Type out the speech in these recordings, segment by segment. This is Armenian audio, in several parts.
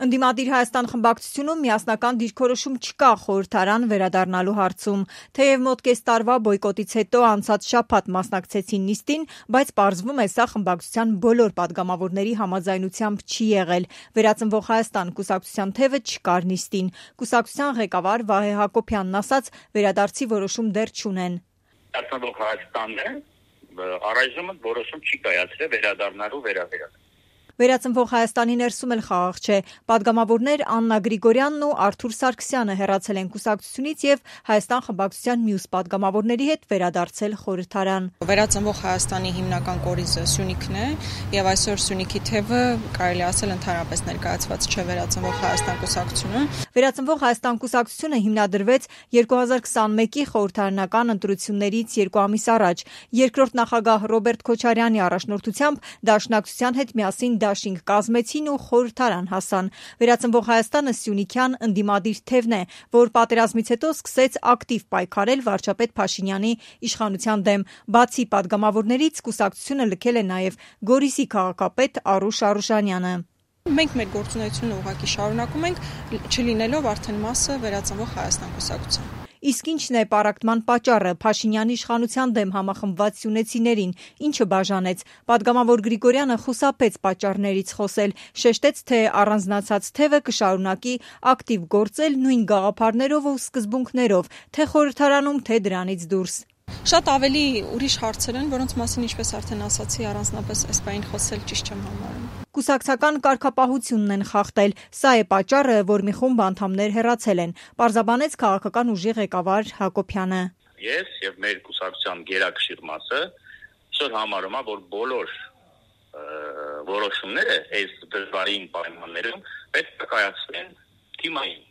Ընդդիմադիր Հայաստան խմբակցությունում միասնական դիրքորոշում չկա խորհրդարան վերադառնալու հարցում։ Թեև մոտ կես տարվա բոյկոտից հետո անցած շաբաթ մասնակցեցին նիստին, բայց պարզվում է սա խմբակցության բոլոր պատգամավորների համաձայնությամբ չի եղել։ Վերածնվող Հայաստան կուսակցության թևը չկար նիստին։ Կուսակցության ղեկավար Վահե Հակոբյանն ասաց, վերադարձի որոշում դեռ չունեն։ Վերածնվող Հայաստանն է, առայժմ որոշում չի կայացրել վերադառնալու վերաբերյալ։ Վերածնվող Հայաստանի ներսում էլ խաղաղ չէ։ Պատգամավորներ Աննա Գրիգորյանն ու Արթուր Սարգսյանը հեռացել են կուսակցությունից եւ Հայաստան խմբակցության մյուս պատգամավորների հետ վերադարձել խորհրդարան։ Վերածնվող Հայաստանի հիմնական կորիզը Սյունիքն է եւ այսօր Սյունիքի թևը կարելի ասել ընդհանրապես ներկայացված չէ Վերածնվող Հայաստան կուսակցությունը։ Վերածնվող Հայաստան կուսակցությունը հիմնադրվեց 2021-ի խորհրդարանական ընտրություններից 2 ամիս առաջ։ Երկրորդ նախագահ Ռոբերտ Քոչարյանի առաջնորդությամբ Դաշնակցության հետ միասին դաշինք կազմեցին ու խորհրդարան հասան։ Վերածնվող Հայաստանը Սյունիքյան ընդդիմադիր թևն է, որ պատերազմից հետո սկսեց ակտիվ պայքարել վարչապետ Փաշինյանի իշխանության դեմ։ Բացի պատգամավորներից կուսակցությունը լքել է նաև Գորիսի քաղաքապետ Արուշ Արուշանյանը։ Մենք մեր գործունեությունը ուղղակի շարունակում ենք, չլինելով արդեն մասը Վերածնվող Հայաստան կուսակցության։ Իսկ ինչն է պառակտման պատճառը Փաշինյանի իշխանության դեմ համախմբված սյունեցիներին, ինչը բաժանեց։ Պատգամավոր Գրիգորյանը խուսափեց պատճառներից խոսել, շեշտեց, թե առանձնացած թևը կշարունակի ակտիվ գործել նույն գաղափարներով ու սկզբունքներով, թե խորհրդարանում, թե դրանից դուրս։ Շատ ավելի ուրիշ հարցեր են, որոնց մասին, ինչպես արդեն ասացի, առանձնապես այս բանին խոսել ճիշտ չեմ համարում։ Կուսակցական կարգապահությունն են խախտել։ Սա է պատճառը, որ մի խումբ անդամներ հեռացել են, պարզաբանեց քաղաքական ուժի ղեկավար Հակոբյանը։ Ես եւ մեր կուսակցության գերակշիռ մասը շուտ համարում եմ, որ բոլոր որոշումները այս դժվարին պայմաններում պետք է կայացվեն թիմային,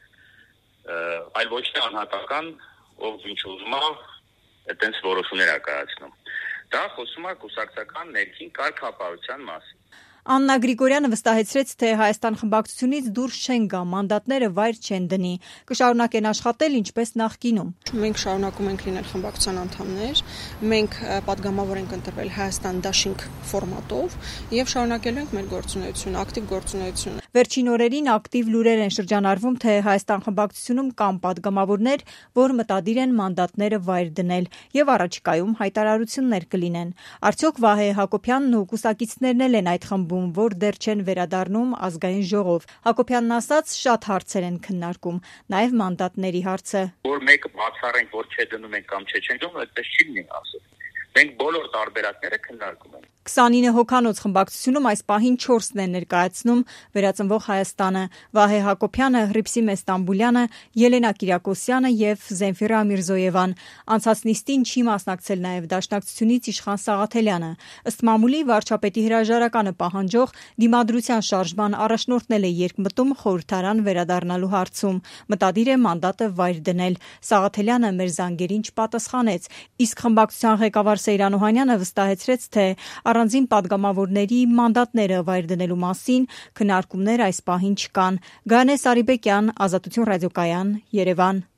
այլ ոչ թե անհատական, ով ինչ ուզում է այդպես որոշումներ կայացնում։ Դա խոսում է կուսակցական ներքին կարգապահության մասին։ Աննա Գրիգորյանը վստահեցրեց, թե Հայաստան խմբակցությունից դուրս չեն գա, մանդատները վայր չեն դնի, կշարունակեն աշխատել ինչպես նախկինում։ Մենք շարունակում ենք լինել խմբակցության անդամներ, մենք պատգամավոր ենք ընտրվել Հայաստան դաշինք ֆորմատով եւ շարունակելու ենք մեր գործունեությունը, ակտիվ գործունեությունը։ Վերջին օրերին ակտիվ լուրեր են շրջանառվում, թե Հայաստան խմբակցությունում կան պատգամավորներ, որ մտադիր են մանդատները վայր դնել եւ առաջիկայում հայտարարություններ կլինեն։ Արդյոք Վահե Հակոբյանն ու կուսակիցներն են այդ խմբում, որ դեռ չեն վերադառնում ազգային ժողով։ Հակոբյանն ասաց, շատ հարցեր են քննարկում, նաև մանդատների հարցը։ Որ մեկը բացառենք, որ չդնում են կամ չչենում, այդպես չի լինի ասել։ Մենք բոլոր տարբերակները քննարկում ենք։ 29 հոգանոց խմբակցությունում այս պահին 4-ն են ներկայացնում Վերածնվող Հայաստանը՝ Վահե Հակոբյանը, Հռիփսիմ Ստամբուլյանը, Ելենա Կիրակոսյանը եւ Զենֆիրա Միրզոևան։ Անցած նիստին չի մասնակցել նաև Դաշնակցությունից Իշխան Սաղաթելյանը։ Ըստ մամուլի վարչապետի հրաժարականը պահանջող դիմադրության շարժման առաջնորդն է երկմտում խորհրդարան վերադառնալու հարցում։ Մտադիր է մանդատը վայր դնել։ Սաղաթելյանը մեր զանգերին չպատասխանեց, իսկ խմբակցության ղեկավար Սեյրան Օհանյանը վստահեցրեց, թե առանձին պատգամավորների մանդատները վայր դնելու մասին քննարկումներ այս պահին չկան։ Գայանե Սարիբեկյան, Ազատություն ռադիոկայան, Երևան։